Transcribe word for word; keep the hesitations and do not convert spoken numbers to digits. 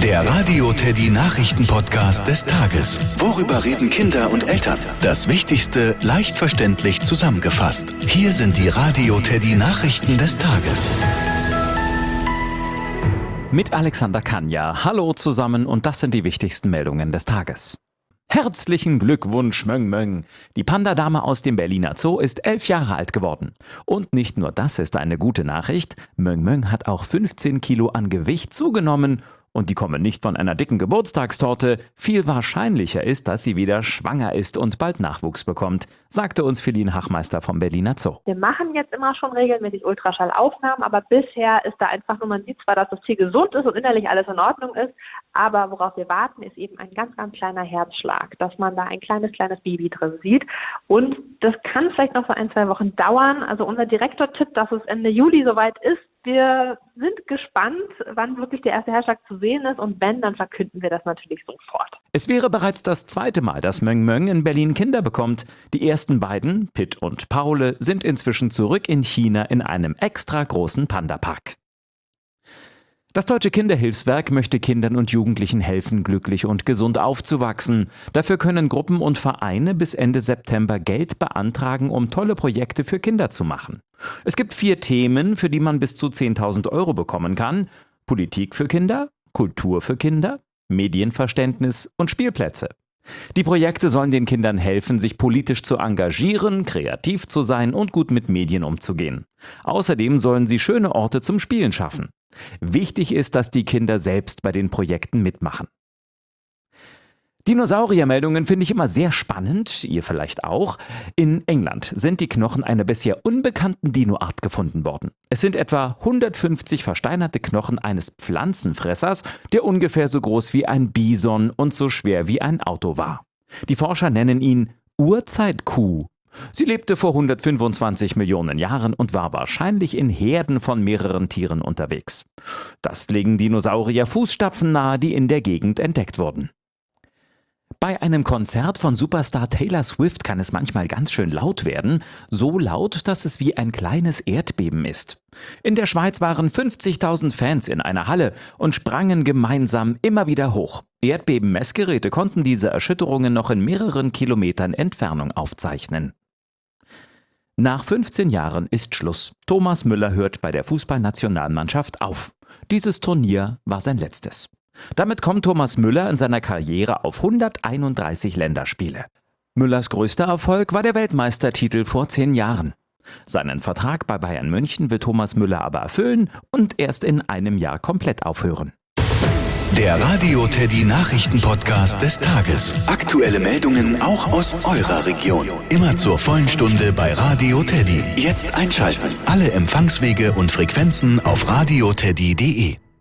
Der Radio Teddy Nachrichten-Podcast des Tages. Worüber reden Kinder und Eltern? Das Wichtigste leicht verständlich zusammengefasst. Hier sind die Radio Teddy Nachrichten des Tages. Mit Alexander Kanja. Hallo zusammen und das sind die wichtigsten Meldungen des Tages. Herzlichen Glückwunsch, Möng Möng. Die Panda-Dame aus dem Berliner Zoo ist elf Jahre alt geworden. Und nicht nur das ist eine gute Nachricht. Möng Möng hat auch fünfzehn Kilo an Gewicht zugenommen. Und die kommen nicht von einer dicken Geburtstagstorte. Viel wahrscheinlicher ist, dass sie wieder schwanger ist und bald Nachwuchs bekommt, sagte uns Feline Hachmeister vom Berliner Zoo. Wir machen jetzt immer schon regelmäßig Ultraschallaufnahmen, aber bisher ist da einfach nur, man sieht zwar, dass das Tier gesund ist und innerlich alles in Ordnung ist, aber worauf wir warten, ist eben ein ganz, ganz kleiner Herzschlag, dass man da ein kleines, kleines Baby drin sieht. Und das kann vielleicht noch so ein, zwei Wochen dauern. Also unser Direktor tippt, dass es Ende Juli soweit ist. Wir sind gespannt, wann wirklich der erste Herzschlag zu sehen ist und wenn, dann verkünden wir das natürlich sofort. Es wäre bereits das zweite Mal, dass Möng Möng in Berlin Kinder bekommt. Die ersten beiden, Pitt und Paule, sind inzwischen zurück in China in einem extra großen Panda-Park. Das Deutsche Kinderhilfswerk möchte Kindern und Jugendlichen helfen, glücklich und gesund aufzuwachsen. Dafür können Gruppen und Vereine bis Ende September Geld beantragen, um tolle Projekte für Kinder zu machen. Es gibt vier Themen, für die man bis zu zehntausend Euro bekommen kann: Politik für Kinder, Kultur für Kinder, Medienverständnis und Spielplätze. Die Projekte sollen den Kindern helfen, sich politisch zu engagieren, kreativ zu sein und gut mit Medien umzugehen. Außerdem sollen sie schöne Orte zum Spielen schaffen. Wichtig ist, dass die Kinder selbst bei den Projekten mitmachen. Dinosauriermeldungen finde ich immer sehr spannend, ihr vielleicht auch. In England sind die Knochen einer bisher unbekannten Dinoart gefunden worden. Es sind etwa hundertfünfzig versteinerte Knochen eines Pflanzenfressers, der ungefähr so groß wie ein Bison und so schwer wie ein Auto war. Die Forscher nennen ihn Urzeitkuh. Sie lebte vor hundertfünfundzwanzig Millionen Jahren und war wahrscheinlich in Herden von mehreren Tieren unterwegs. Das legen Dinosaurier Fußstapfen nahe, die in der Gegend entdeckt wurden. Bei einem Konzert von Superstar Taylor Swift kann es manchmal ganz schön laut werden, so laut, dass es wie ein kleines Erdbeben ist. In der Schweiz waren fünfzigtausend Fans in einer Halle und sprangen gemeinsam immer wieder hoch. Erdbeben-Messgeräte konnten diese Erschütterungen noch in mehreren Kilometern Entfernung aufzeichnen. Nach fünfzehn Jahren ist Schluss. Thomas Müller hört bei der Fußballnationalmannschaft auf. Dieses Turnier war sein letztes. Damit kommt Thomas Müller in seiner Karriere auf hunderteinunddreißig Länderspiele. Müllers größter Erfolg war der Weltmeistertitel vor zehn Jahren. Seinen Vertrag bei Bayern München will Thomas Müller aber erfüllen und erst in einem Jahr komplett aufhören. Der Radio Teddy Nachrichten-Podcast des Tages. Aktuelle Meldungen auch aus eurer Region. Immer zur vollen Stunde bei Radio Teddy. Jetzt einschalten. Alle Empfangswege und Frequenzen auf radioteddy punkt de.